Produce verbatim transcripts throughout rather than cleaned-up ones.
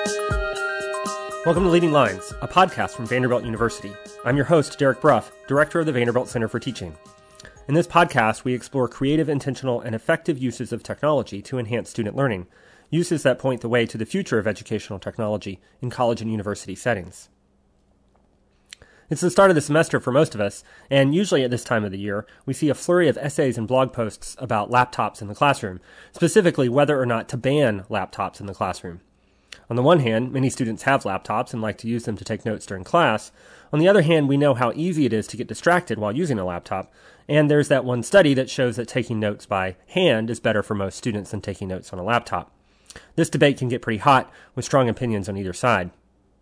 Welcome to Leading Lines, a podcast from Vanderbilt University. I'm your host, Derek Bruff, Director of the Vanderbilt Center for Teaching. In this podcast, we explore creative, intentional, and effective uses of technology to enhance student learning, uses that point the way to the future of educational technology in college and university settings. It's the start of the semester for most of us, and usually at this time of the year, we see a flurry of essays and blog posts about laptops in the classroom, specifically whether or not to ban laptops in the classroom. On the one hand, many students have laptops and like to use them to take notes during class. On the other hand, we know how easy it is to get distracted while using a laptop, and there's that one study that shows that taking notes by hand is better for most students than taking notes on a laptop. This debate can get pretty hot, with strong opinions on either side.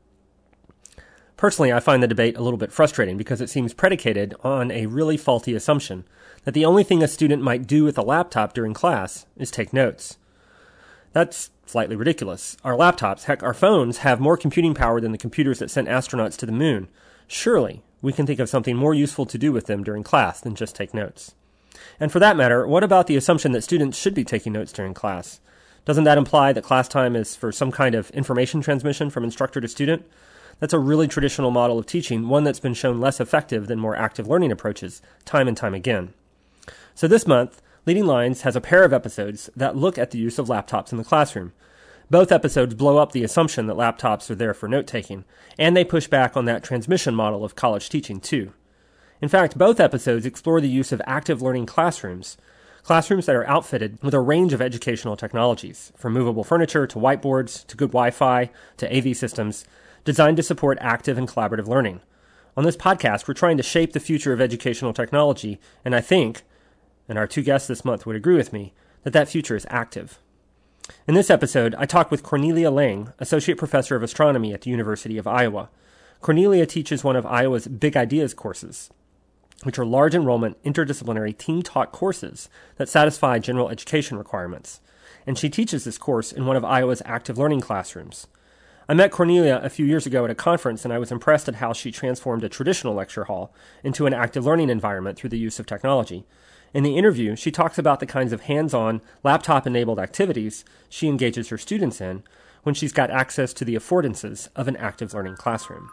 Personally, I find the debate a little bit frustrating because it seems predicated on a really faulty assumption that the only thing a student might do with a laptop during class is take notes. That's slightly ridiculous. Our laptops, heck, our phones, have more computing power than the computers that sent astronauts to the moon. Surely, we can think of something more useful to do with them during class than just take notes. And for that matter, what about the assumption that students should be taking notes during class? Doesn't that imply that class time is for some kind of information transmission from instructor to student? That's a really traditional model of teaching, one that's been shown less effective than more active learning approaches, time and time again. So this month, Leading Lines has a pair of episodes that look at the use of laptops in the classroom. Both episodes blow up the assumption that laptops are there for note-taking, and they push back on that transmission model of college teaching, too. In fact, both episodes explore the use of active learning classrooms, classrooms that are outfitted with a range of educational technologies, from movable furniture to whiteboards to good Wi-Fi to A V systems, designed to support active and collaborative learning. On this podcast, we're trying to shape the future of educational technology, and I think, and our two guests this month would agree with me, that that future is active. In this episode, I talk with Cornelia Lang, Associate Professor of Astronomy at the University of Iowa. Cornelia teaches one of Iowa's Big Ideas courses, which are large enrollment, interdisciplinary, team-taught courses that satisfy general education requirements. And she teaches this course in one of Iowa's active learning classrooms. I met Cornelia a few years ago at a conference, and I was impressed at how she transformed a traditional lecture hall into an active learning environment through the use of technology. In the interview, she talks about the kinds of hands-on, laptop-enabled activities she engages her students in when she's got access to the affordances of an active learning classroom.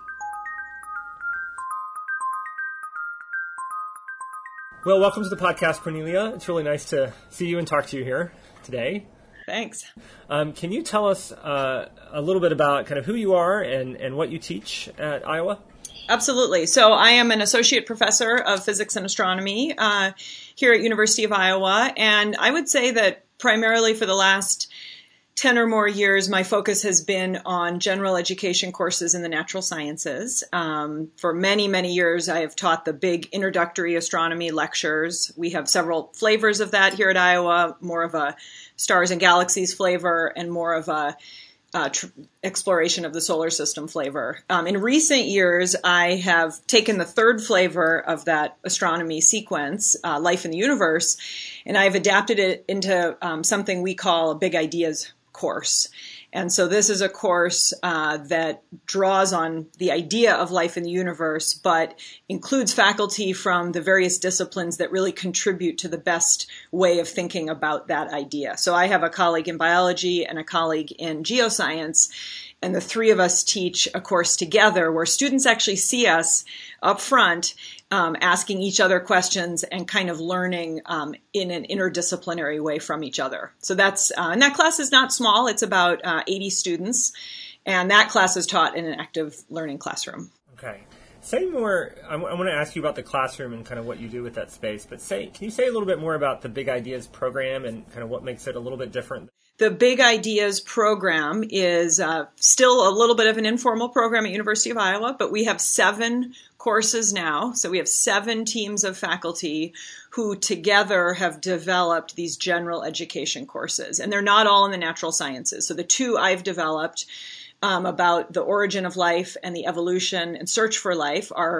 Well, welcome to the podcast, Cornelia. It's really nice to see you and talk to you here today. Thanks. Um, can you tell us uh, a little bit about kind of who you are and, and what you teach at Iowa? Absolutely. So I am an associate professor of physics and astronomy uh, here at University of Iowa, and I would say that primarily for the last ten or more years, my focus has been on general education courses in the natural sciences. Um, for many, many years, I have taught the big introductory astronomy lectures. We have several flavors of that here at Iowa, more of a stars and galaxies flavor and more of a Uh, tr- exploration of the solar system flavor. Um, in recent years, I have taken the third flavor of that astronomy sequence, uh, life in the universe, and I've adapted it into um, something we call a Big Ideas course. And so this is a course uh, that draws on the idea of life in the universe, but includes faculty from the various disciplines that really contribute to the best way of thinking about that idea. So I have a colleague in biology and a colleague in geoscience, and the three of us teach a course together where students actually see us up front um, asking each other questions and kind of learning um, in an interdisciplinary way from each other. So that's, uh, and that class is not small. It's about uh, eighty students, and that class is taught in an active learning classroom. Okay. Say more, I, w- I want to ask you about the classroom and kind of what you do with that space, but say, can you say a little bit more about the Big Ideas program and kind of what makes it a little bit different? The Big Ideas program is uh, still a little bit of an informal program at University of Iowa, but we have seven courses now. So we have seven teams of faculty who together have developed these general education courses. And they're not all in the natural sciences. So the two I've developed um, about the origin of life and the evolution and search for life are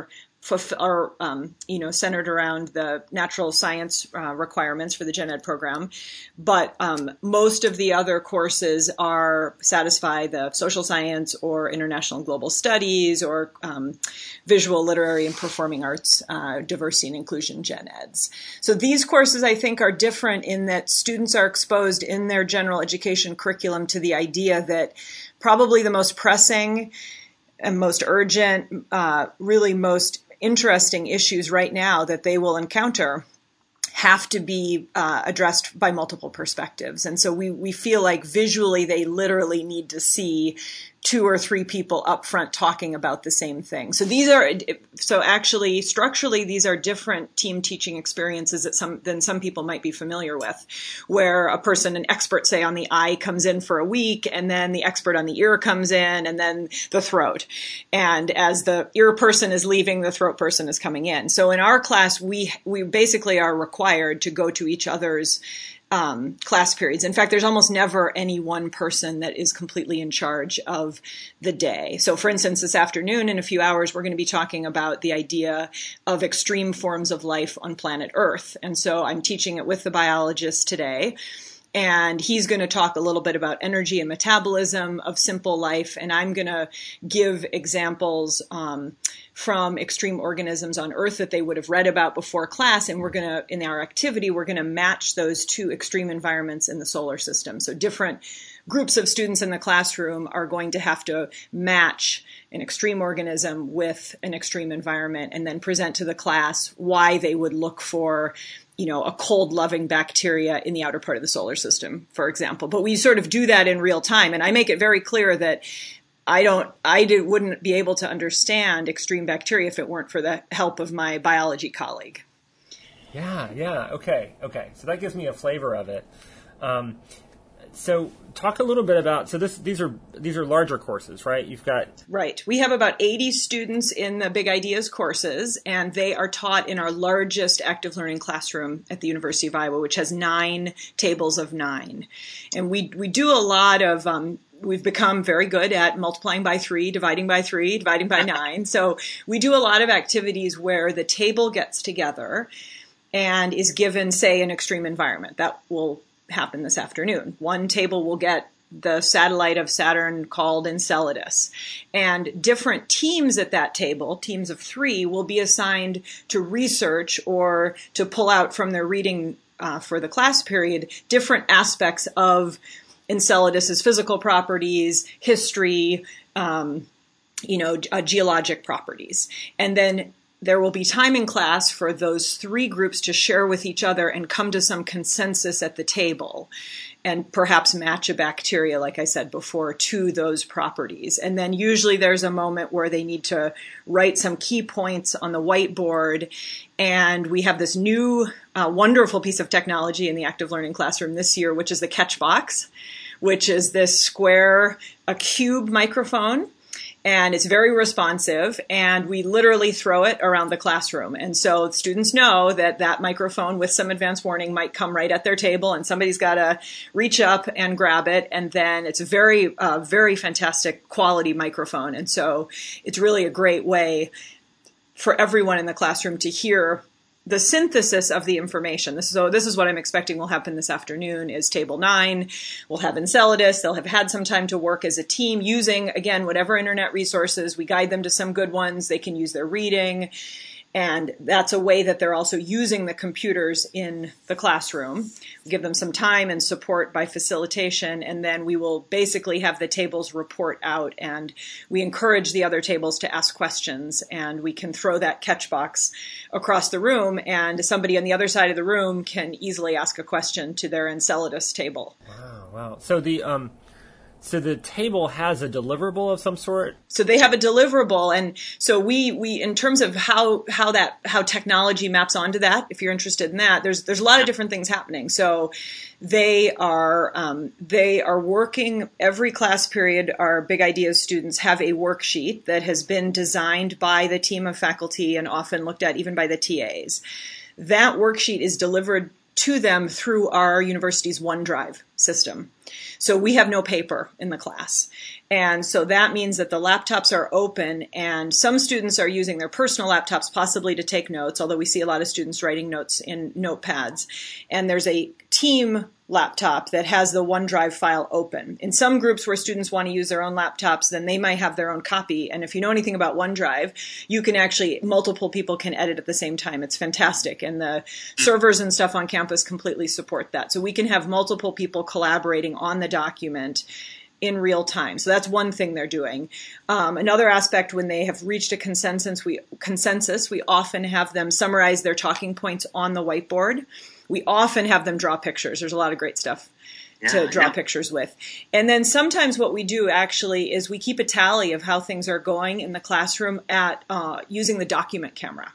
fulfill, are um, you know, centered around the natural science uh, requirements for the gen ed program. But um, most of the other courses are satisfy the social science or international and global studies or um, visual, literary, and performing arts, uh, diversity and inclusion gen eds. So these courses, I think, are different in that students are exposed in their general education curriculum to the idea that probably the most pressing and most urgent, uh, really most interesting issues right now that they will encounter have to be uh, addressed by multiple perspectives. And so we, we feel like visually they literally need to see two or three people up front talking about the same thing. So these are, so actually structurally, these are different team teaching experiences that some, than some people might be familiar with, where a person, an expert, say on the eye comes in for a week, and then the expert on the ear comes in, and then the throat. And as the ear person is leaving, the throat person is coming in. So in our class, we, we basically are required to go to each other's Um, class periods. In fact, there's almost never any one person that is completely in charge of the day. So for instance, this afternoon, in a few hours, we're going to be talking about the idea of extreme forms of life on planet Earth. And so I'm teaching it with the biologist today. And he's going to talk a little bit about energy and metabolism of simple life. And I'm going to give examples um, from extreme organisms on Earth that they would have read about before class. And we're going to, in our activity, we're going to match those two extreme environments in the solar system. So different groups of students in the classroom are going to have to match an extreme organism with an extreme environment and then present to the class why they would look for, you know, a cold-loving bacteria in the outer part of the solar system, for example. But we sort of do that in real time. And I make it very clear that I don't, I did, wouldn't be able to understand extreme bacteria if it weren't for the help of my biology colleague. Yeah, yeah. Okay, okay. So that gives me a flavor of it. Um, so talk a little bit about, so this, these are, these are larger courses, right? You've got. Right. We have about eighty students in the Big Ideas courses, and they are taught in our largest active learning classroom at the University of Iowa, which has nine tables of nine. And we, we do a lot of, um, we've become very good at multiplying by three, dividing by three, dividing by nine. So we do a lot of activities where the table gets together and is given, say, an extreme environment. That will happen this afternoon. One table will get the satellite of Saturn called Enceladus. And different teams at that table, teams of three, will be assigned to research or to pull out from their reading uh, for the class period different aspects of Enceladus's physical properties, history, um, you know, uh, geologic properties. And then there will be time in class for those three groups to share with each other and come to some consensus at the table and perhaps match a bacteria, like I said before, to those properties. And then usually there's a moment where they need to write some key points on the whiteboard. And we have this new uh, wonderful piece of technology in the active learning classroom this year, which is the Catchbox, which is this square, a cube microphone. And it's very responsive, and we literally throw it around the classroom. And so students know that that microphone with some advance warning might come right at their table, and somebody's got to reach up and grab it. And then it's a very, uh, very fantastic quality microphone. And so it's really a great way for everyone in the classroom to hear the synthesis of the information. This is, so this is what I'm expecting will happen this afternoon is table nine. We'll have Enceladus. They'll have had some time to work as a team using, again, whatever internet resources. We guide them to some good ones. They can use their reading. And that's a way that they're also using the computers in the classroom. We give them some time and support by facilitation, and then we will basically have the tables report out, and we encourage the other tables to ask questions, and we can throw that catch box across the room, and somebody on the other side of the room can easily ask a question to their Enceladus table. Wow, wow. So the um So the table has a deliverable of some sort? So they have a deliverable. And so we, we, in terms of how, how that, how technology maps onto that, if you're interested in that, there's, there's a lot of different things happening. So they are, um, they are working every class period. Our Big Ideas students have a worksheet that has been designed by the team of faculty and often looked at even by the T As. That worksheet is delivered to them through our university's OneDrive system. So we have no paper in the class. And so that means that the laptops are open, and some students are using their personal laptops possibly to take notes, although we see a lot of students writing notes in notepads. And there's a team laptop that has the OneDrive file open. In some groups where students want to use their own laptops, then they might have their own copy. And if you know anything about OneDrive, you can actually, multiple people can edit at the same time. It's fantastic. And the servers and stuff on campus completely support that. So we can have multiple people collaborating on the document in real time. So that's one thing they're doing. Um, another aspect, when they have reached a consensus, we consensus, we often have them summarize their talking points on the whiteboard. We often have them draw pictures. There's a lot of great stuff yeah, to draw yeah. pictures with. And then sometimes what we do actually is we keep a tally of how things are going in the classroom at uh, using the document camera.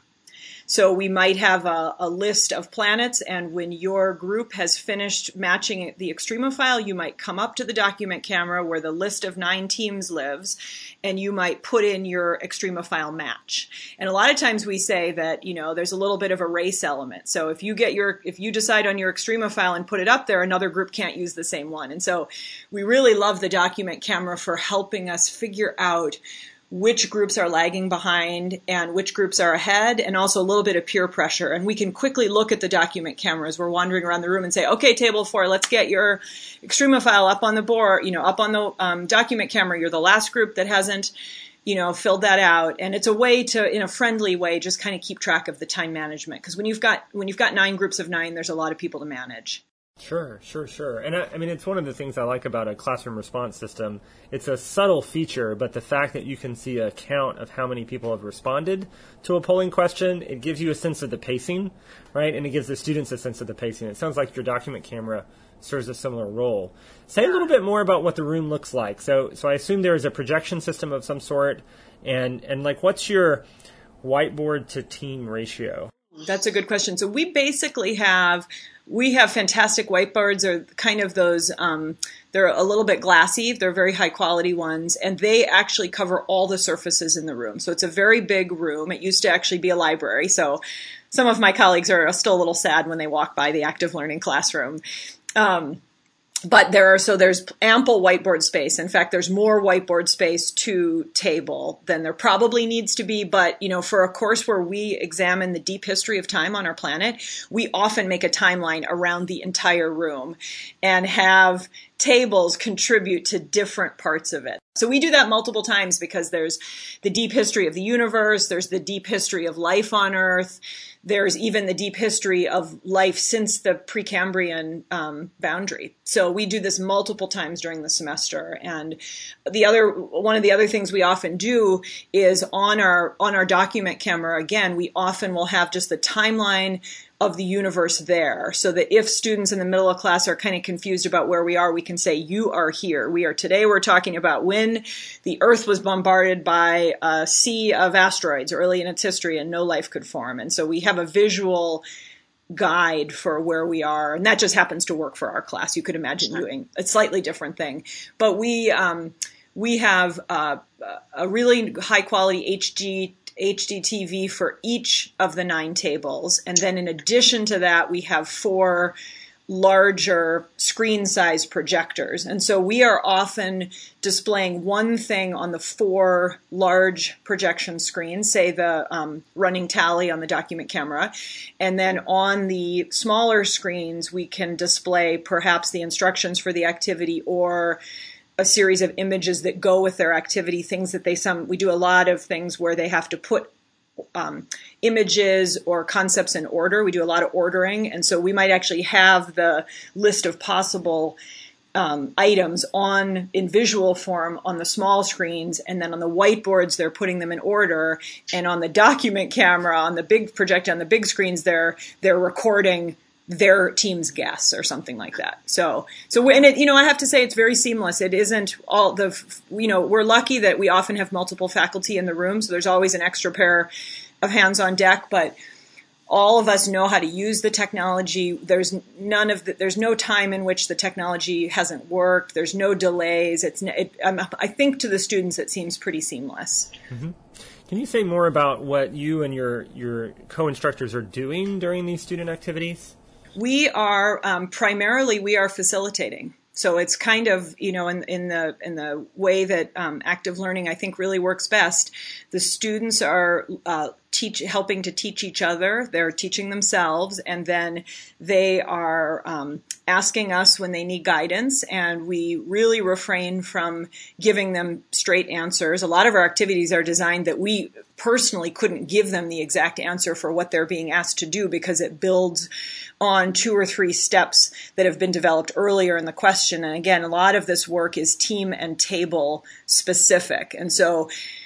So we might have a, a list of planets, and when your group has finished matching the Extrema file, you might come up to the document camera where the list of nine teams lives, and you might put in your Extrema file match. And a lot of times we say that, you know, there's a little bit of a race element. So if you get your, if you decide on your Extrema file and put it up there, another group can't use the same one. And so we really love the document camera for helping us figure out which groups are lagging behind and which groups are ahead, and also a little bit of peer pressure. And we can quickly look at the document cameras. We're wandering around the room and say, okay, table four, let's get your Extrema file up on the board, you know, up on the um, document camera. You're the last group that hasn't, you know, filled that out. And it's a way to, in a friendly way, just kind of keep track of the time management. Because when you've got, when you've got nine groups of nine, there's a lot of people to manage. Sure, sure, sure. And I, I mean, it's one of the things I like about a classroom response system. It's a subtle feature, but the fact that you can see a count of how many people have responded to a polling question, it gives you a sense of the pacing, right? And it gives the students a sense of the pacing. It sounds like your document camera serves a similar role. Say a little bit more about what the room looks like. So, so I assume there is a projection system of some sort, and, and like, what's your whiteboard to team ratio? That's a good question. So we basically have, we have fantastic whiteboards, or kind of those, um, they're a little bit glassy. They're very high quality ones, and they actually cover all the surfaces in the room. So it's a very big room. It used to actually be a library. So some of my colleagues are still a little sad when they walk by the active learning classroom. Um, But there are, so there's ample whiteboard space. In fact, there's more whiteboard space to table than there probably needs to be. But, you know, for a course where we examine the deep history of time on our planet, we often make a timeline around the entire room and have tables contribute to different parts of it. So we do that multiple times because there's the deep history of the universe, there's the deep history of life on Earth, there's even the deep history of life since the Precambrian um, boundary. So we do this multiple times during the semester. And the other, one of the other things we often do is on our on our document camera, again, we often will have just the timeline of the universe there, so that if students in the middle of class are kind of confused about where we are, we can say, you are here. We are today, we're talking about when the Earth was bombarded by a sea of asteroids early in its history and no life could form. And so we have a visual guide for where we are, and that just happens to work for our class. You could imagine doing a slightly different thing. But we, um, we have uh, a really high quality H D H D T V for each of the nine tables. And then in addition to that, we have four larger screen size projectors. And so we are often displaying one thing on the four large projection screens, say the um, running tally on the document camera. And then on the smaller screens, we can display perhaps the instructions for the activity or a series of images that go with their activity, things that they some, we do a lot of things where they have to put um, images or concepts in order. We do a lot of ordering. And so we might actually have the list of possible um, items on in visual form on the small screens. And then on the whiteboards, they're putting them in order. And on the document camera, on the big projector, on the big screens, they're, they're recording their team's guess or something like that. So, so, and it, you know, I have to say it's very seamless. It isn't all the, you know, we're lucky that we often have multiple faculty in the room. So there's always an extra pair of hands on deck, but all of us know how to use the technology. There's none of the, there's no time in which the technology hasn't worked. There's no delays. It's, it, I think to the students, it seems pretty seamless. Mm-hmm. Can you say more about what you and your, your co-instructors are doing during these student activities? We are um, primarily we are facilitating. So it's kind of, you know, in, in the in the way that um, active learning, I think, really works best. The students are uh, teach helping to teach each other. They're teaching themselves, and then they are um, asking us when they need guidance. And we really refrain from giving them straight answers. A lot of our activities are designed that we personally couldn't give them the exact answer for what they're being asked to do, because it builds on two or three steps that have been developed earlier in the question. And again, a lot of this work is team and table specific. And so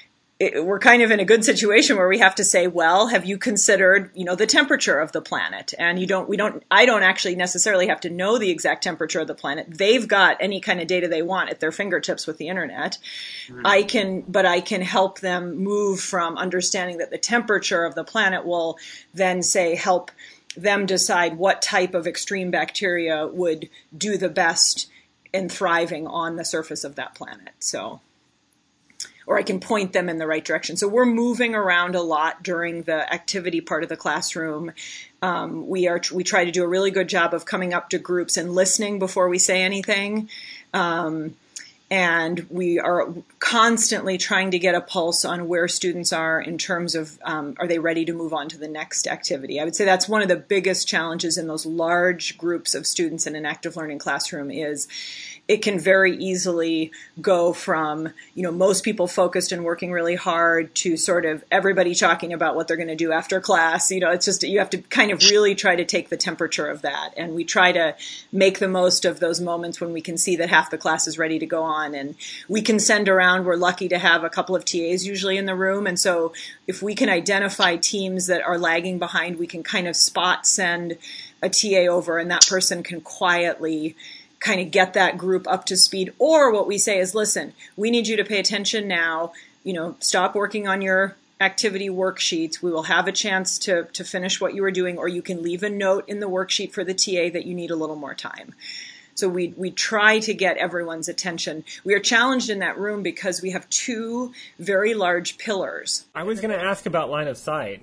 it, we're kind of in a good situation where we have to say, well, have you considered, you know, the temperature of the planet? And you don't, we don't, I don't actually necessarily have to know the exact temperature of the planet. They've got any kind of data they want at their fingertips with the internet. Mm-hmm. I can, but I can help them move from understanding that the temperature of the planet will then say help them decide what type of extreme bacteria would do the best in thriving on the surface of that planet. So, or I can point them in the right direction. So we're moving around a lot during the activity part of the classroom. Um, we are we try to do a really good job of coming up to groups and listening before we say anything. Um, And we are constantly trying to get a pulse on where students are in terms of, um, are they ready to move on to the next activity? I would say that's one of the biggest challenges in those large groups of students in an active learning classroom is it can very easily go from, you know, most people focused and working really hard to sort of everybody talking about what they're going to do after class. You know, it's just, you have to kind of really try to take the temperature of that. And we try to make the most of those moments when we can see that half the class is ready to go on. And we can send around, we're lucky to have a couple of T As usually in the room. And so if we can identify teams that are lagging behind, we can kind of spot send a T A over, and that person can quietly kind of get that group up to speed. Or what we say is, listen, we need you to pay attention now, you know, stop working on your activity worksheets. We will have a chance to, to finish what you were doing, or you can leave a note in the worksheet for the T A that you need a little more time. So we, we try to get everyone's attention. We are challenged in that room because we have two very large pillars. I was going to ask about line of sight.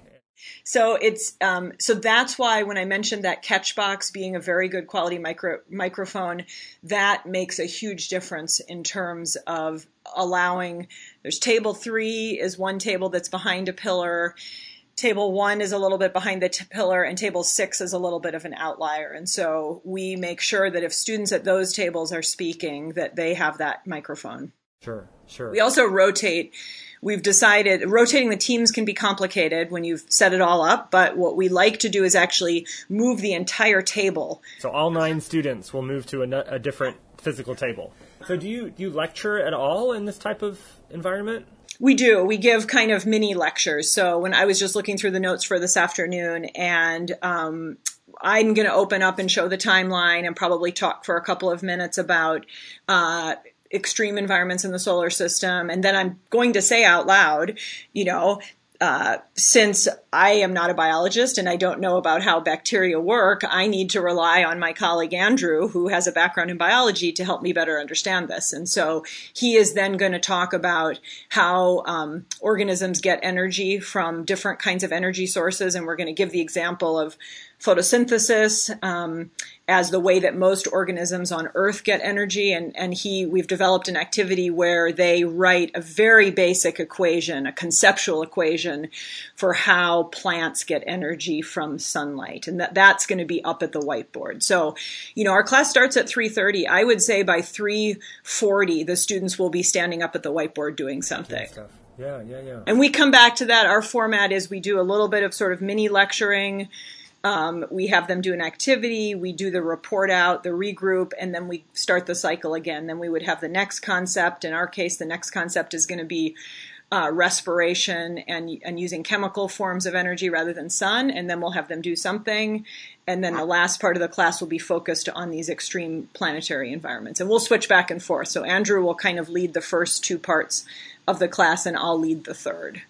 So it's um, so that's why when I mentioned that Catchbox being a very good quality micro, microphone, that makes a huge difference in terms of allowing. There's table three is one table that's behind a pillar. Table one is a little bit behind the t- pillar, and table six is a little bit of an outlier. And so we make sure that if students at those tables are speaking, that they have that microphone. Sure, sure. We also rotate. We've decided rotating the teams can be complicated when you've set it all up, but what we like to do is actually move the entire table. So all nine students will move to a, a different physical table. So do you do you lecture at all in this type of environment? We do. We give kind of mini lectures. So when I was just looking through the notes for this afternoon, and um, I'm going to open up and show the timeline and probably talk for a couple of minutes about uh extreme environments in the solar system. And then I'm going to say out loud, you know, uh, since I am not a biologist and I don't know about how bacteria work, I need to rely on my colleague Andrew, who has a background in biology, to help me better understand this. And so he is then going to talk about how um, organisms get energy from different kinds of energy sources. And we're going to give the example of photosynthesis um, as the way that most organisms on Earth get energy. And, and he, we've developed an activity where they write a very basic equation, a conceptual equation for how plants get energy from sunlight. And that, that's going to be up at the whiteboard. So, you know, our class starts at three thirty. I would say by three forty, the students will be standing up at the whiteboard doing something. Yeah, yeah, yeah. And we come back to that. Our format is we do a little bit of sort of mini lecturing. Um, we have them do an activity, we do the report out, the regroup, and then we start the cycle again. Then we would have the next concept. In our case, the next concept is going to be uh, respiration and, and using chemical forms of energy rather than sun. And then we'll have them do something. And then the last part of the class will be focused on these extreme planetary environments. And we'll switch back and forth. So Andrew will kind of lead the first two parts of the class, and I'll lead the third.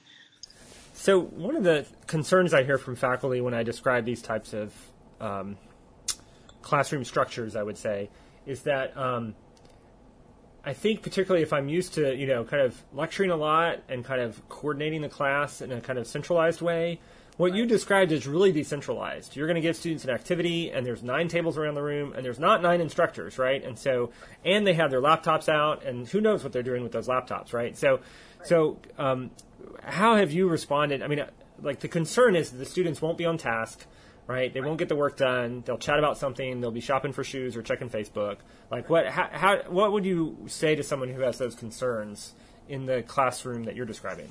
So one of the concerns I hear from faculty when I describe these types of um, classroom structures, I would say, is that um, I think particularly if I'm used to, you know, kind of lecturing a lot and kind of coordinating the class in a kind of centralized way, what you described is really decentralized. You're going to give students an activity, and there's nine tables around the room, and there's not nine instructors, right? And so, and they have their laptops out, and who knows what they're doing with those laptops, right? So, so um, how have you responded? I mean, like the concern is that the students won't be on task, right? They won't get the work done. They'll chat about something. They'll be shopping for shoes or checking Facebook. Like, what? How? how what would you say to someone who has those concerns in the classroom that you're describing?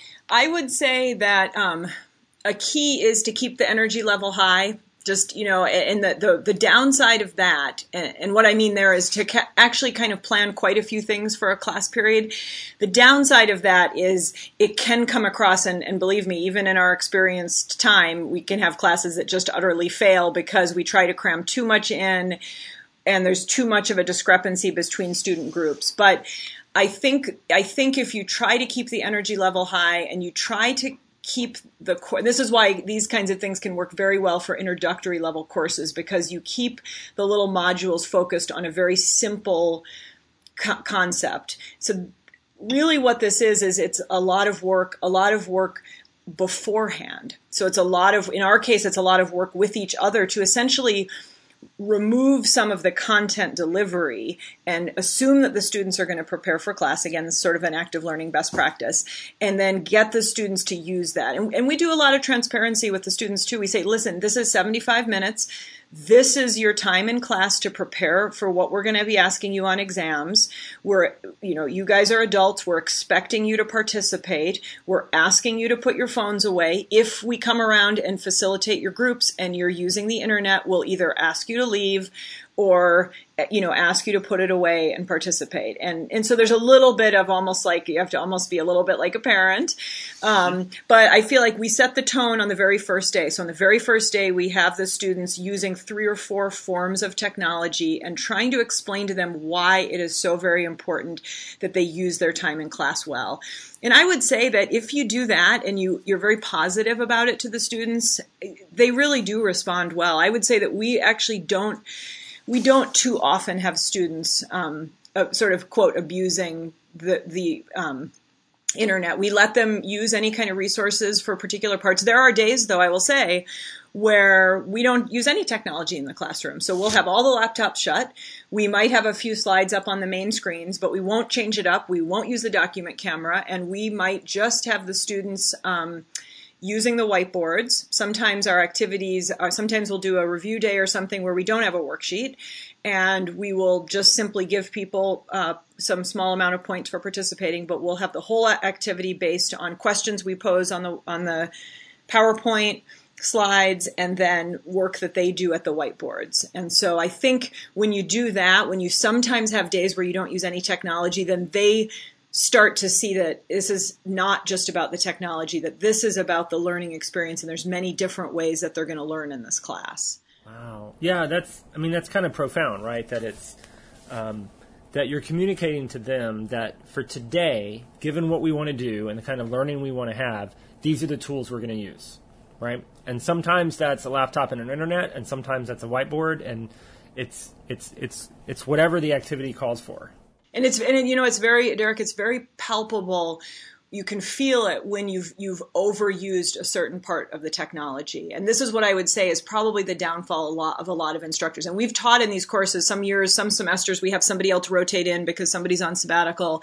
I would say that um, a key is to keep the energy level high. Just, you know, and the, the, the downside of that, and, and what I mean there is to ca- actually kind of plan quite a few things for a class period. The downside of that is it can come across, and, and believe me, even in our experienced time, we can have classes that just utterly fail because we try to cram too much in and there's too much of a discrepancy between student groups. But I think, I think if you try to keep the energy level high and you try to keep the core. This is why these kinds of things can work very well for introductory level courses, because you keep the little modules focused on a very simple co- concept. So really what this is, is it's a lot of work, a lot of work beforehand. So it's a lot of, in our case, it's a lot of work with each other to essentially remove some of the content delivery and assume that the students are going to prepare for class. Again, this is sort of an active learning best practice, and then get the students to use that. And, and we do a lot of transparency with the students too. We say, listen, this is seventy-five minutes. This is your time in class to prepare for what we're going to be asking you on exams. We're, you know, you guys are adults. We're expecting you to participate. We're asking you to put your phones away. If we come around and facilitate your groups and you're using the internet, we'll either ask you to leave or, you know, ask you to put it away and participate. And and so there's a little bit of almost like, you have to almost be a little bit like a parent. Um, but I feel like we set the tone on the very first day. So on the very first day, we have the students using three or four forms of technology and trying to explain to them why it is so very important that they use their time in class well. And I would say that if you do that and you, you're very positive about it to the students, they really do respond well. I would say that we actually don't We don't too often have students um, uh, sort of, quote, abusing the, the um, internet. We let them use any kind of resources for particular parts. There are days, though, I will say, where we don't use any technology in the classroom. So we'll have all the laptops shut. We might have a few slides up on the main screens, but we won't change it up. We won't use the document camera, and we might just have the students um, using the whiteboards. Sometimes our activities are, sometimes we'll do a review day or something where we don't have a worksheet, and we will just simply give people uh, some small amount of points for participating, but we'll have the whole activity based on questions we pose on the on the PowerPoint slides and then work that they do at the whiteboards. And so I think when you do that, when you sometimes have days where you don't use any technology, then they start to see that this is not just about the technology, that this is about the learning experience, and there's many different ways that they're going to learn in this class. Wow. Yeah, that's, I mean, that's kind of profound, right? That it's, um, that you're communicating to them that for today, given what we want to do and the kind of learning we want to have, these are the tools we're going to use, right? And sometimes that's a laptop and an internet, and sometimes that's a whiteboard, and it's, it's, it's, it's whatever the activity calls for. And it's, and you know, it's very, Derek, it's very palpable. You can feel it when you've, you've overused a certain part of the technology. And this is what I would say is probably the downfall a lot of a lot of instructors. And we've taught in these courses some years, some semesters, we have somebody else rotate in because somebody's on sabbatical.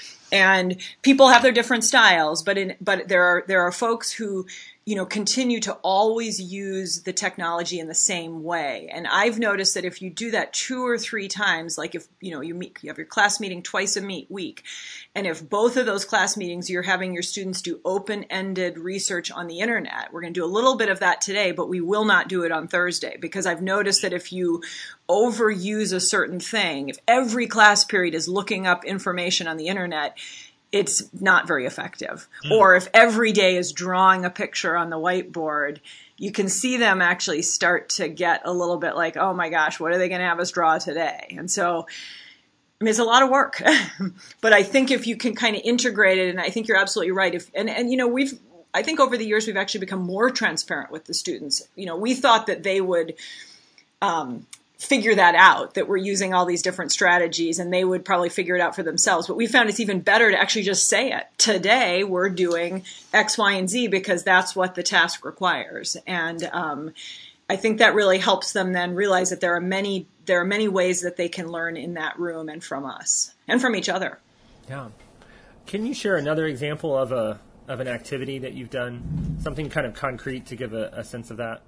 And people have their different styles, but in, but there are, there are folks who, you know, continue to always use the technology in the same way. And I've noticed that if you do that two or three times, like if, you know, you meet, you have your class meeting twice a meet week, and if both of those class meetings, you're having your students do open-ended research on the internet. We're going to do a little bit of that today, but we will not do it on Thursday, because I've noticed that if you overuse a certain thing, if every class period is looking up information on the internet, it's not very effective. Mm. Or if every day is drawing a picture on the whiteboard, you can see them actually start to get a little bit like, oh my gosh, what are they going to have us draw today? And so, I mean, it's a lot of work. But I think if you can kind of integrate it, and I think you're absolutely right. If and, and you know, we've, I think over the years, we've actually become more transparent with the students. You know, we thought that they would, um, figure that out, that we're using all these different strategies, and they would probably figure it out for themselves. But we found it's even better to actually just say it. Today, we're doing X, Y, and Z because that's what the task requires. And um, I think that really helps them then realize that there are many there are many ways that they can learn in that room and from us and from each other. Yeah. Can you share another example of a of an activity that you've done, something kind of concrete to give a, a sense of that?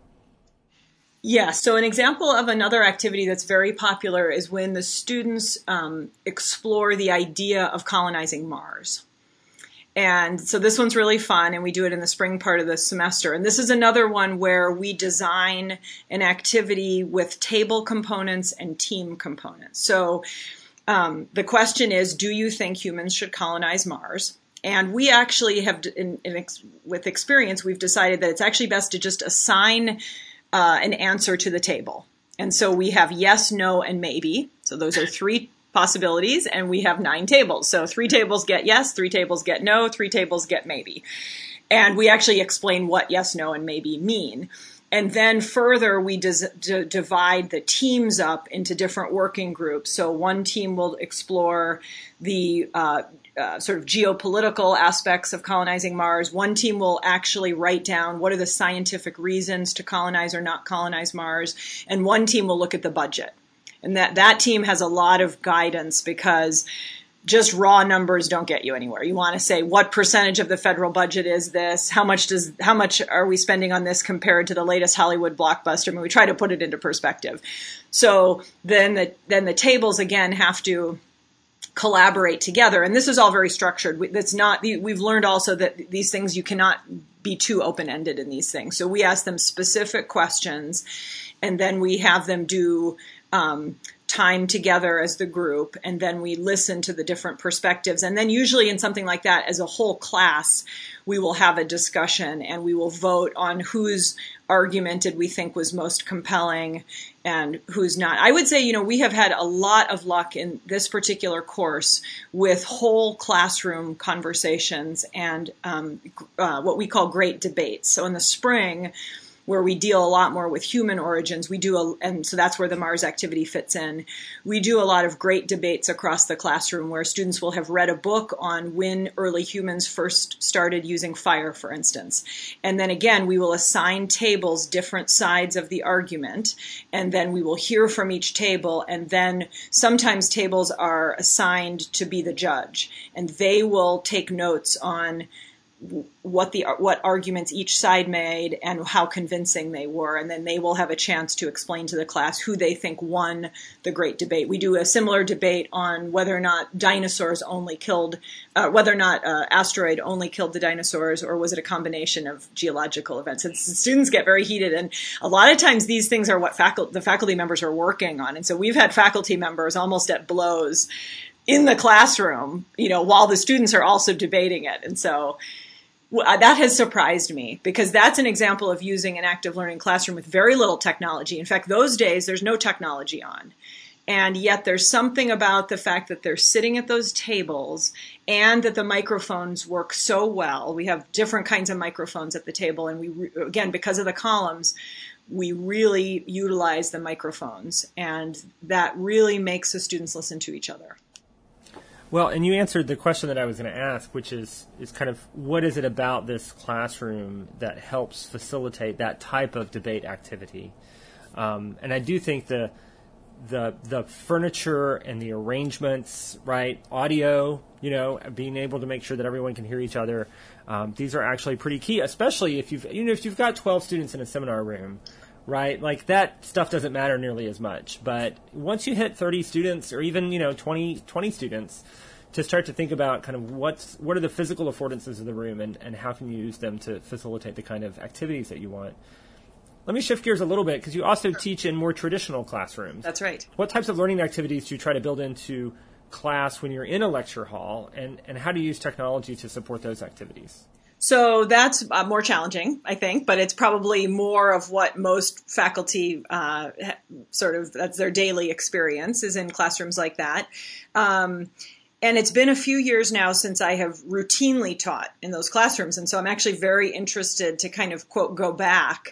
Yeah, so an example of another activity that's very popular is when the students um, explore the idea of colonizing Mars. And so this one's really fun, and we do it in the spring part of the semester. And this is another one where we design an activity with table components and team components. So um, the question is, do you think humans should colonize Mars? And we actually have, in, in ex- with experience, we've decided that it's actually best to just assign Uh, an answer to the table. And so we have yes, no, and maybe. So those are three possibilities, and we have nine tables. So three tables get yes, three tables get no, three tables get maybe. And we actually explain what yes, no, and maybe mean. And then further, we des- d- divide the teams up into different working groups. So one team will explore the uh, uh, sort of geopolitical aspects of colonizing Mars. One team will actually write down what are the scientific reasons to colonize or not colonize Mars. And one team will look at the budget. And that, that team has a lot of guidance because just raw numbers don't get you anywhere. You want to say, what percentage of the federal budget is this? How much does, how much are we spending on this compared to the latest Hollywood blockbuster? I mean, we try to put it into perspective. So then the, then the tables again have to collaborate together. And this is all very structured. That's not, we've learned also that these things, you cannot be too open-ended in these things. So we ask them specific questions, and then we have them do, um, time together as the group, and then we listen to the different perspectives. And then usually in something like that, as a whole class, we will have a discussion and we will vote on whose argument did we think was most compelling and who's not. I would say, you know, we have had a lot of luck in this particular course with whole classroom conversations and um, uh, what we call great debates. So in the spring, where we deal a lot more with human origins, we do, a, and so that's where the Mars activity fits in. We do a lot of great debates across the classroom where students will have read a book on when early humans first started using fire, for instance. And then again, we will assign tables different sides of the argument, and then we will hear from each table, and then sometimes tables are assigned to be the judge, and they will take notes on what the what arguments each side made and how convincing they were, and then they will have a chance to explain to the class who they think won the great debate. We do a similar debate on whether or not dinosaurs only killed, uh, whether or not uh, asteroid only killed the dinosaurs, or was it a combination of geological events. And students get very heated, and a lot of times these things are what faculty, the faculty members are working on. And so we've had faculty members almost at blows in the classroom, you know, while the students are also debating it. And so that has surprised me, because that's an example of using an active learning classroom with very little technology. In fact, those days, there's no technology on. And yet there's something about the fact that they're sitting at those tables and that the microphones work so well. We have different kinds of microphones at the table. And we, again, because of the columns, we really utilize the microphones. And that really makes the students listen to each other. Well, and you answered the question that I was going to ask, which is, is kind of what is it about this classroom that helps facilitate that type of debate activity? Um, and I do think the the the furniture and the arrangements, right, audio, you know, being able to make sure that everyone can hear each other, um, these are actually pretty key, especially if you've you know if you've got twelve students in a seminar room. Right, like that stuff doesn't matter nearly as much. But once you hit thirty students, or even you know twenty, twenty students, to start to think about kind of what's what are the physical affordances of the room, and, and how can you use them to facilitate the kind of activities that you want. Let me shift gears a little bit, because you also teach in more traditional classrooms. That's right. What types of learning activities do you try to build into class when you're in a lecture hall, and, and how do you use technology to support those activities? So that's uh, more challenging, I think, but it's probably more of what most faculty uh, sort of, that's their daily experience, is in classrooms like that. Um, and it's been a few years now since I have routinely taught in those classrooms. And so I'm actually very interested to kind of, quote, go back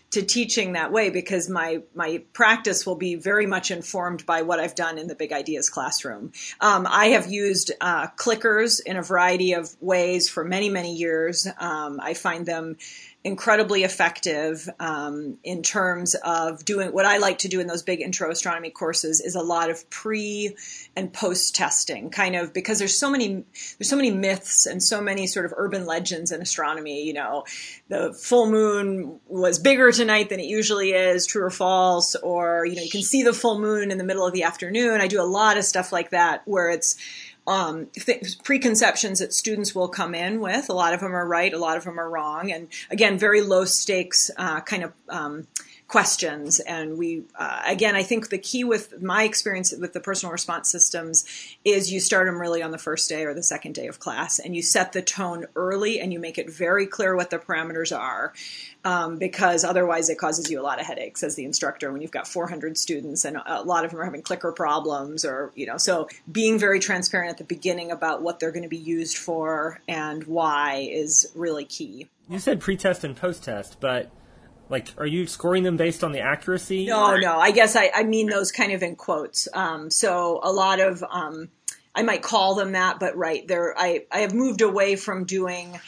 to teaching that way, because my my practice will be very much informed by what I've done in the Big Ideas classroom. Um, I have used uh, clickers in a variety of ways for many, many years. Um, I find them incredibly effective um, in terms of doing what I like to do in those big intro astronomy courses is a lot of pre and post testing, kind of, because there's so many there's so many myths and so many sort of urban legends in astronomy. You know, the full moon was bigger tonight than it usually is, true or false, or, you know, you can see the full moon in the middle of the afternoon. I do a lot of stuff like that where it's Um, th- preconceptions that students will come in with. A lot of them are right, a lot of them are wrong, and again, very low stakes uh, kind of um, questions. And we, uh, again, I think the key with my experience with the personal response systems is you start them really on the first day or the second day of class, and you set the tone early, and you make it very clear what the parameters are. Um, because otherwise it causes you a lot of headaches as the instructor when you've got four hundred students and a lot of them are having clicker problems, or, you know, so being very transparent at the beginning about what they're going to be used for and why is really key. You said pre-test and post-test, but like, are you scoring them based on the accuracy? No, or? no, I guess I, I mean those kind of in quotes. Um, so a lot of, um, I might call them that, but right there, I, I have moved away from doing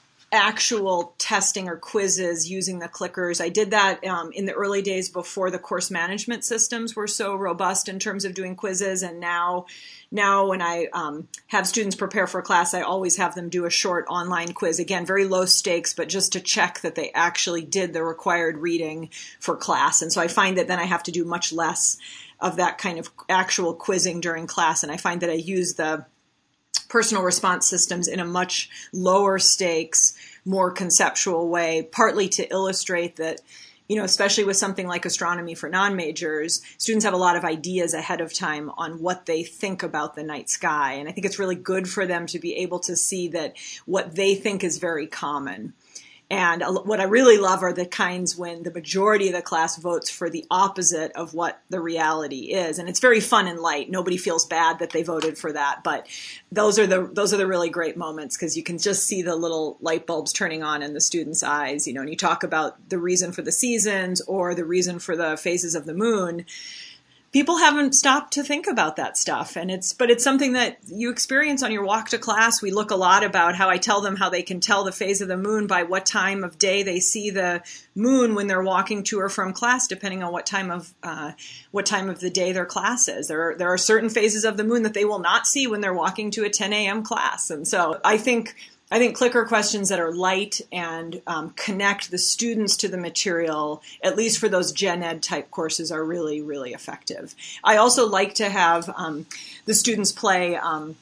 actual testing or quizzes using the clickers. I did that um, in the early days before the course management systems were so robust in terms of doing quizzes. And now, now when I um, have students prepare for class, I always have them do a short online quiz. Again, very low stakes, but just to check that they actually did the required reading for class. And so I find that then I have to do much less of that kind of actual quizzing during class. And I find that I use the personal response systems in a much lower stakes, more conceptual way, partly to illustrate that, you know, especially with something like astronomy for non-majors, students have a lot of ideas ahead of time on what they think about the night sky. And I think it's really good for them to be able to see that what they think is very common. And what I really love are the kinds when the majority of the class votes for the opposite of what the reality is. And it's very fun and light. Nobody feels bad that they voted for that. But those are the those are the really great moments, because you can just see the little light bulbs turning on in the students' eyes. You know, and you talk about the reason for the seasons or the reason for the phases of the moon. People haven't stopped to think about that stuff. And it's, but it's something that you experience on your walk to class. We look a lot about how I tell them how they can tell the phase of the moon by what time of day they see the moon when they're walking to or from class, depending on what time of, uh, what time of the day their class is. There are, there are certain phases of the moon that they will not see when they're walking to a ten a.m. class. And so I think I think clicker questions that are light and um, connect the students to the material, at least for those gen ed type courses, are really, really effective. I also like to have um, the students play um,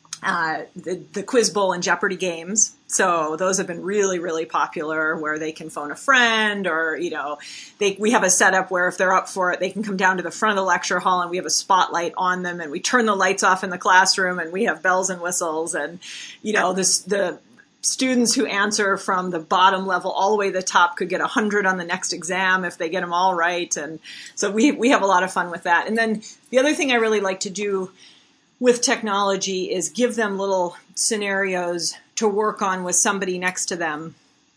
uh, the, the Quiz Bowl and Jeopardy games. So those have been really, really popular, where they can phone a friend, or, you know, they, we have a setup where if they're up for it, they can come down to the front of the lecture hall and we have a spotlight on them, and we turn the lights off in the classroom, and we have bells and whistles, and, you know, this, the students who answer from the bottom level all the way to the top could get a hundred on the next exam if they get them all right. And so we, we have a lot of fun with that. And then the other thing I really like to do with technology is give them little scenarios to work on with somebody next to them.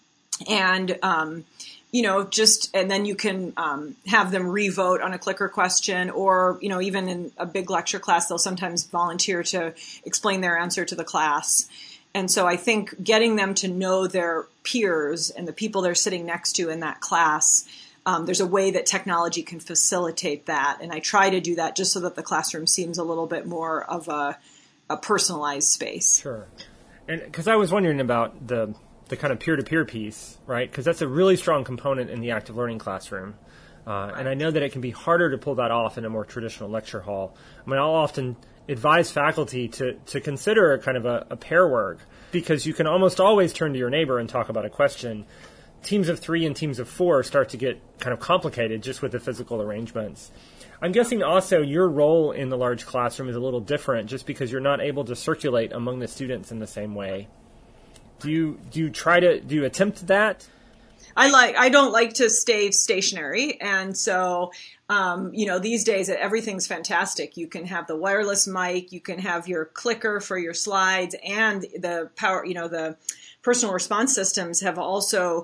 And, um, you know, just, and then you can um, have them re-vote on a clicker question, or, you know, even in a big lecture class, they'll sometimes volunteer to explain their answer to the class. And so I think getting them to know their peers and the people they're sitting next to in that class, um, there's a way that technology can facilitate that. And I try to do that just so that the classroom seems a little bit more of a, a personalized space. Sure. And because I was wondering about the the kind of peer-to-peer piece, right? Because that's a really strong component in the active learning classroom. Uh, right. And I know that it can be harder to pull that off in a more traditional lecture hall. I mean, I'll often advise faculty to, to consider a kind of a, a pair work, because you can almost always turn to your neighbor and talk about a question. Teams of three and teams of four start to get kind of complicated just with the physical arrangements. I'm guessing also your role in the large classroom is a little different, just because you're not able to circulate among the students in the same way. Do you do you try to do you attempt that? I like I don't like to stay stationary, and so um, you know, these days everything's fantastic. You can have the wireless mic, you can have your clicker for your slides, and the power. You know, the personal response systems have also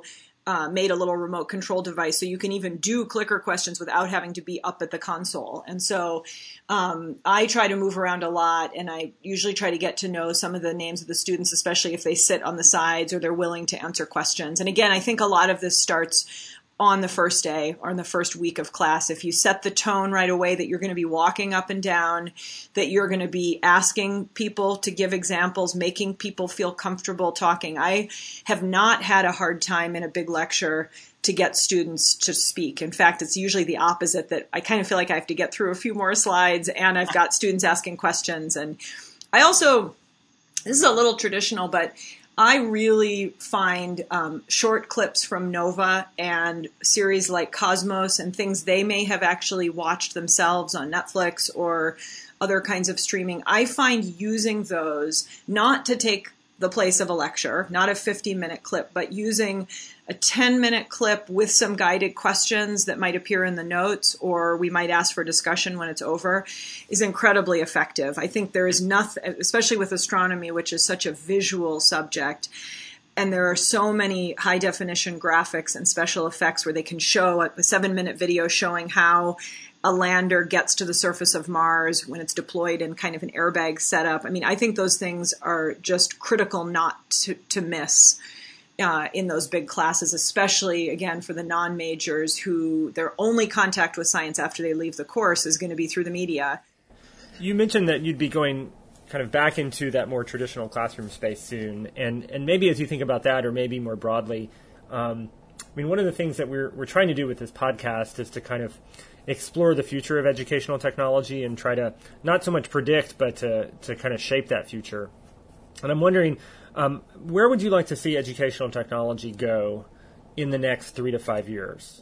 uh, made a little remote control device so you can even do clicker questions without having to be up at the console. And so um, I try to move around a lot, and I usually try to get to know some of the names of the students, especially if they sit on the sides or they're willing to answer questions. And again, I think a lot of this starts on the first day or in the first week of class. If you set the tone right away that you're going to be walking up and down, that you're going to be asking people to give examples, making people feel comfortable talking. I have not had a hard time in a big lecture to get students to speak. In fact, it's usually the opposite, that I kind of feel like I have to get through a few more slides and I've got students asking questions. And I also, this is a little traditional, but I really find um, short clips from Nova and series like Cosmos and things they may have actually watched themselves on Netflix or other kinds of streaming. I find using those not to take the place of a lecture, not a fifty minute clip, but using a ten minute clip with some guided questions that might appear in the notes, or we might ask for discussion when it's over, is incredibly effective. I think there is nothing, especially with astronomy, which is such a visual subject, and there are so many high definition graphics and special effects where they can show a seven minute video showing how a lander gets to the surface of Mars when it's deployed in kind of an airbag setup. I mean, I think those things are just critical not to, to miss uh, in those big classes, especially, again, for the non-majors who their only contact with science after they leave the course is going to be through the media. You mentioned that you'd be going kind of back into that more traditional classroom space soon. And, and maybe as you think about that, or maybe more broadly, um, I mean, one of the things that we're we're trying to do with this podcast is to kind of explore the future of educational technology and try to not so much predict, but to, to kind of shape that future. And I'm wondering, um, where would you like to see educational technology go in the next three to five years?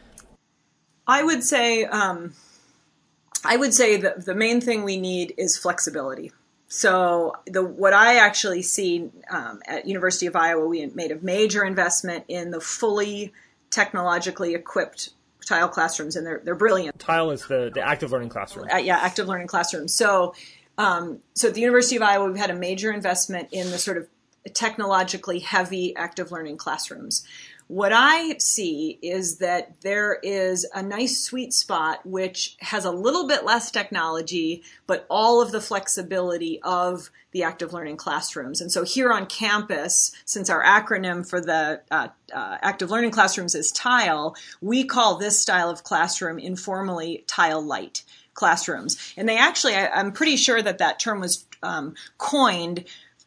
I would say, um, I would say that the main thing we need is flexibility. So the what I actually see um, at University of Iowa, we made a major investment in the fully technologically equipped Tile classrooms, and they're they're brilliant. Tile is the, the active learning classroom. Uh, yeah, active learning classrooms. So, um, so at the University of Iowa, we've had a major investment in the sort of technologically heavy active learning classrooms. What I see is that there is a nice sweet spot which has a little bit less technology, but all of the flexibility of the active learning classrooms. And so here on campus, since our acronym for the uh, uh, active learning classrooms is TILE, we call this style of classroom informally Tile Light classrooms. And they actually, I, I'm pretty sure that that term was um, coined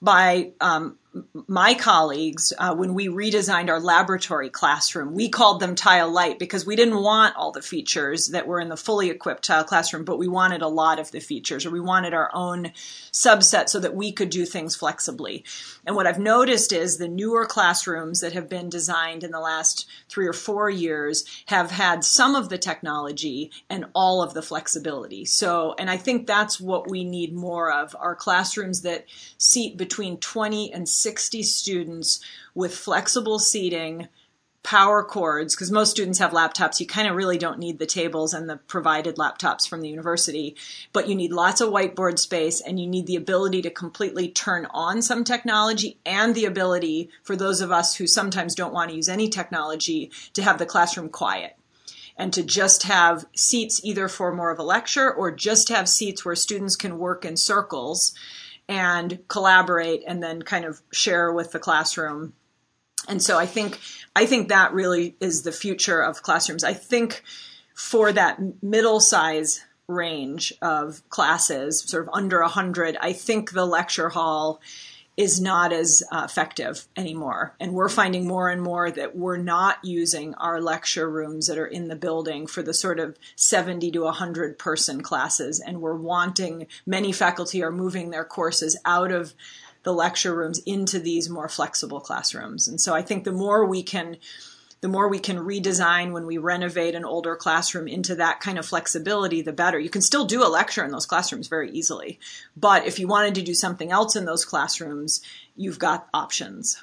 by um, my colleagues uh, when we redesigned our laboratory classroom. We called them Tile Light because we didn't want all the features that were in the fully equipped Tile classroom, but we wanted a lot of the features, or we wanted our own subset so that we could do things flexibly. And what I've noticed is the newer classrooms that have been designed in the last three or four years have had some of the technology and all of the flexibility. So, and I think that's what we need more of, are classrooms that seat between twenty and sixty students with flexible seating, power cords, because most students have laptops. You kind of really don't need the tables and the provided laptops from the university, but you need lots of whiteboard space, and you need the ability to completely turn on some technology, and the ability for those of us who sometimes don't want to use any technology to have the classroom quiet, and to just have seats either for more of a lecture or just have seats where students can work in circles and collaborate and then kind of share with the classroom. And so I think I think that really is the future of classrooms. I think for that middle size range of classes, sort of under one hundred, I think the lecture hall is not as uh, effective anymore. And we're finding more and more that we're not using our lecture rooms that are in the building for the sort of seventy to one hundred person classes. And we're wanting, many faculty are moving their courses out of the lecture rooms into these more flexible classrooms. And so I think the more we can the more we can redesign when we renovate an older classroom into that kind of flexibility, the better. You can still do a lecture in those classrooms very easily. But if you wanted to do something else in those classrooms, you've got options.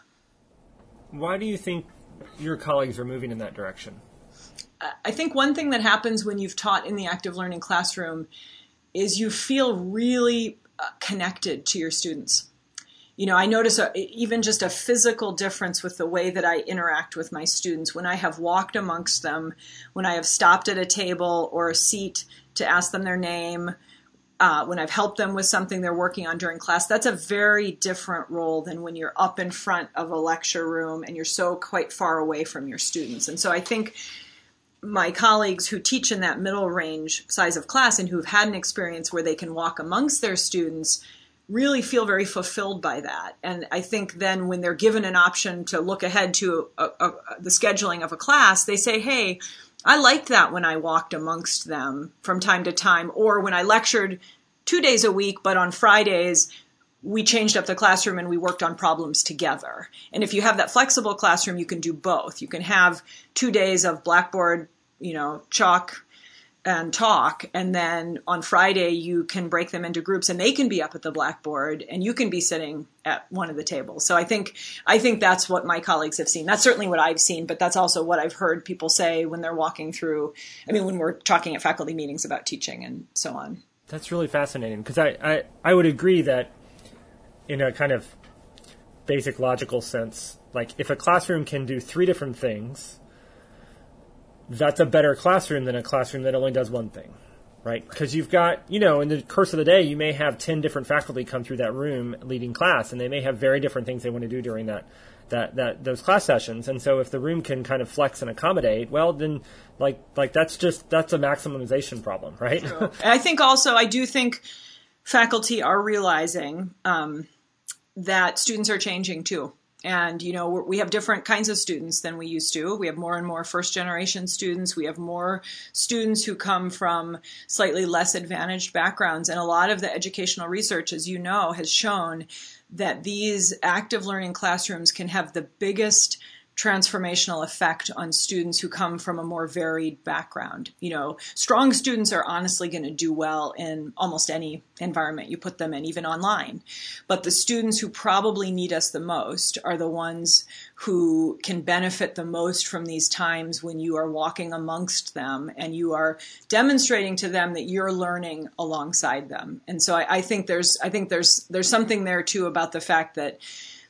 Why do you think your colleagues are moving in that direction? I think one thing that happens when you've taught in the active learning classroom is you feel really uh, connected to your students. You know, I notice a, even just a physical difference with the way that I interact with my students when I have walked amongst them, when I have stopped at a table or a seat to ask them their name, uh, when I've helped them with something they're working on during class. That's a very different role than when you're up in front of a lecture room and you're so quite far away from your students. And so I think my colleagues who teach in that middle range size of class and who've had an experience where they can walk amongst their students really feel very fulfilled by that. And I think then when they're given an option to look ahead to a, a, the scheduling of a class, they say, hey, I liked that when I walked amongst them from time to time, or when I lectured two days a week, but on Fridays, we changed up the classroom and we worked on problems together. And if you have that flexible classroom, you can do both. You can have two days of Blackboard, you know, chalk and talk, and then on Friday you can break them into groups and they can be up at the blackboard and you can be sitting at one of the tables. So I think I think that's what my colleagues have seen. That's certainly what I've seen, but that's also what I've heard people say when they're walking through, I mean, when we're talking at faculty meetings about teaching and so on. That's really fascinating, because I, I, I would agree that in a kind of basic logical sense, like if a classroom can do three different things, that's a better classroom than a classroom that only does one thing, right? Because you've got, you know, in the course of the day, you may have ten different faculty come through that room leading class, and they may have very different things they want to do during that, that, that those class sessions. And so if the room can kind of flex and accommodate, well, then like, like that's just, that's a maximization problem, right? True. I think also, I do think faculty are realizing um, that students are changing too. And, you know, we have different kinds of students than we used to. We have more and more first-generation students. We have more students who come from slightly less advantaged backgrounds. And a lot of the educational research, as you know, has shown that these active learning classrooms can have the biggest transformational effect on students who come from a more varied background. You know, strong students are honestly going to do well in almost any environment you put them in, even online. But the students who probably need us the most are the ones who can benefit the most from these times when you are walking amongst them and you are demonstrating to them that you're learning alongside them. And so I, I think there's, I think there's, there's something there too about the fact that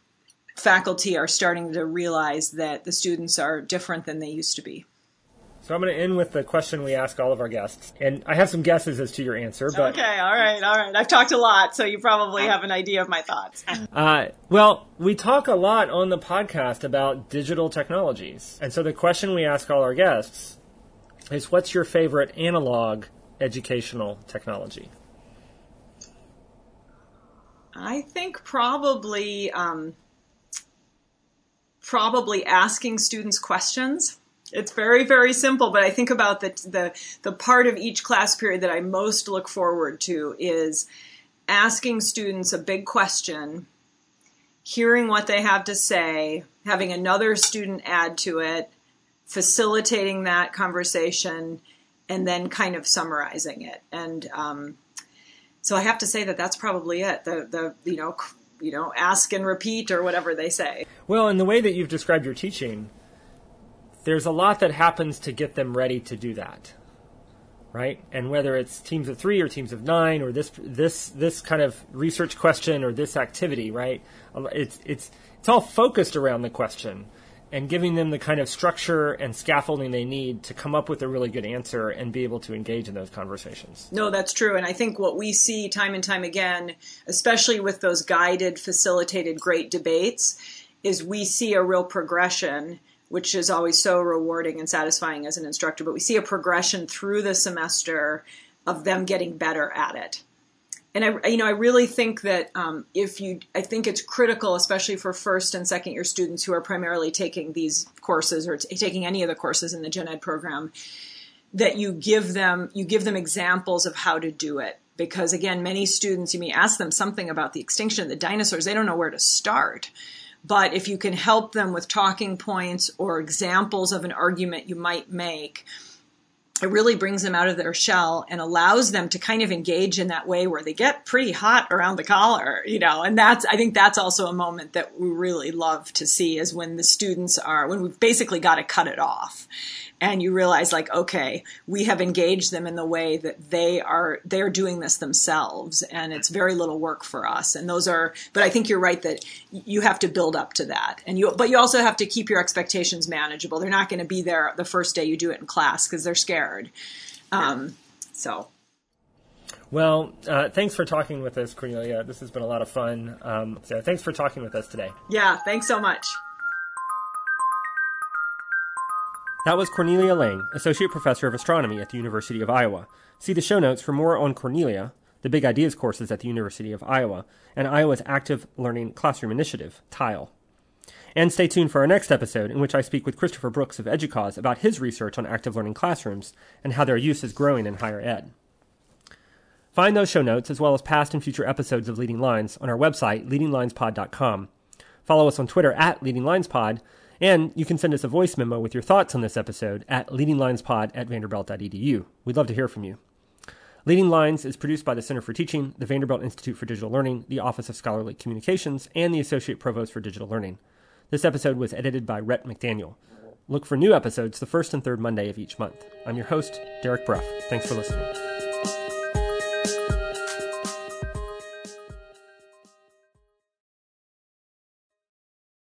faculty are starting to realize that the students are different than they used to be. So I'm going to end with the question we ask all of our guests. And I have some guesses as to your answer. But okay, all right, all right. I've talked a lot, so you probably have an idea of my thoughts. uh, well, we talk a lot on the podcast about digital technologies. And so the question we ask all our guests is, what's your favorite analog educational technology? I think probably... Um, probably asking students questions. It's very, very simple, but I think about the, the the part of each class period that I most look forward to is asking students a big question, hearing what they have to say, having another student add to it, facilitating that conversation, and then kind of summarizing it. And um, so I have to say that that's probably it. The the you know. you know, ask and repeat or whatever they say. Well, in the way that you've described your teaching, there's a lot that happens to get them ready to do that, right? And whether it's teams of three or teams of nine or this this this kind of research question or this activity, right? It's it's it's all focused around the question and giving them the kind of structure and scaffolding they need to come up with a really good answer and be able to engage in those conversations. No, that's true. And I think what we see time and time again, especially with those guided, facilitated great debates, is we see a real progression, which is always so rewarding and satisfying as an instructor. But we see a progression through the semester of them getting better at it. And I, you know, I really think that um, if you, I think it's critical, especially for first and second year students who are primarily taking these courses or t- taking any of the courses in the Gen Ed program, that you give them, you give them examples of how to do it. Because again, many students, you may ask them something about the extinction of the dinosaurs, they don't know where to start. But if you can help them with talking points or examples of an argument you might make, it really brings them out of their shell and allows them to kind of engage in that way where they get pretty hot around the collar, you know, and that's, I think that's also a moment that we really love to see, is when the students are, when we've basically got to cut it off. and you realize like, okay, we have engaged them in the way that they are, they're doing this themselves, and it's very little work for us. And those are, but I think you're right that you have to build up to that. And you, but you also have to keep your expectations manageable. They're not going to be there the first day you do it in class because they're scared. Um, so. Well, uh, thanks for talking with us, Cornelia. This has been a lot of fun. Um, so thanks for talking with us today. Yeah, thanks so much. That was Cornelia Lang, Associate Professor of Astronomy at the University of Iowa. See the show notes for more on Cornelia, the Big Ideas courses at the University of Iowa, and Iowa's Active Learning Classroom Initiative, TILE. And stay tuned for our next episode, in which I speak with Christopher Brooks of EDUCAUSE about his research on active learning classrooms and how their use is growing in higher ed. Find those show notes, as well as past and future episodes of Leading Lines, on our website, leading lines pod dot com. Follow us on Twitter at leading lines pod, and you can send us a voice memo with your thoughts on this episode at leading lines pod at vanderbilt dot e d u. We'd love to hear from you. Leading Lines is produced by the Center for Teaching, the Vanderbilt Institute for Digital Learning, the Office of Scholarly Communications, and the Associate Provost for Digital Learning. This episode was edited by Rhett McDaniel. Look for new episodes the first and third Monday of each month. I'm your host, Derek Bruff. Thanks for listening.